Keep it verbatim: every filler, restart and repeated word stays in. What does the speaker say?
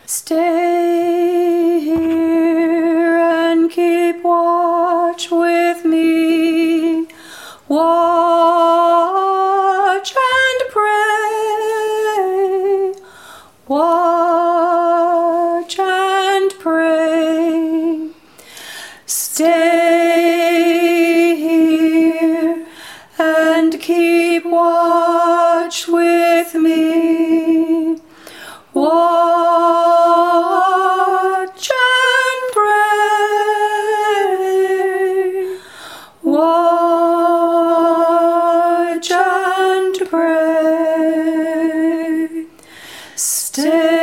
Stay here and keep watch with me. Watch and pray. Watch and pray. Stay here and keep watch with me. Watch and pray. Watch and pray. Stay